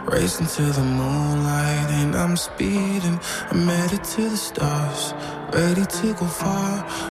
Racing to the moonlight and I'm speeding. I'm headed to the stars, ready to go far.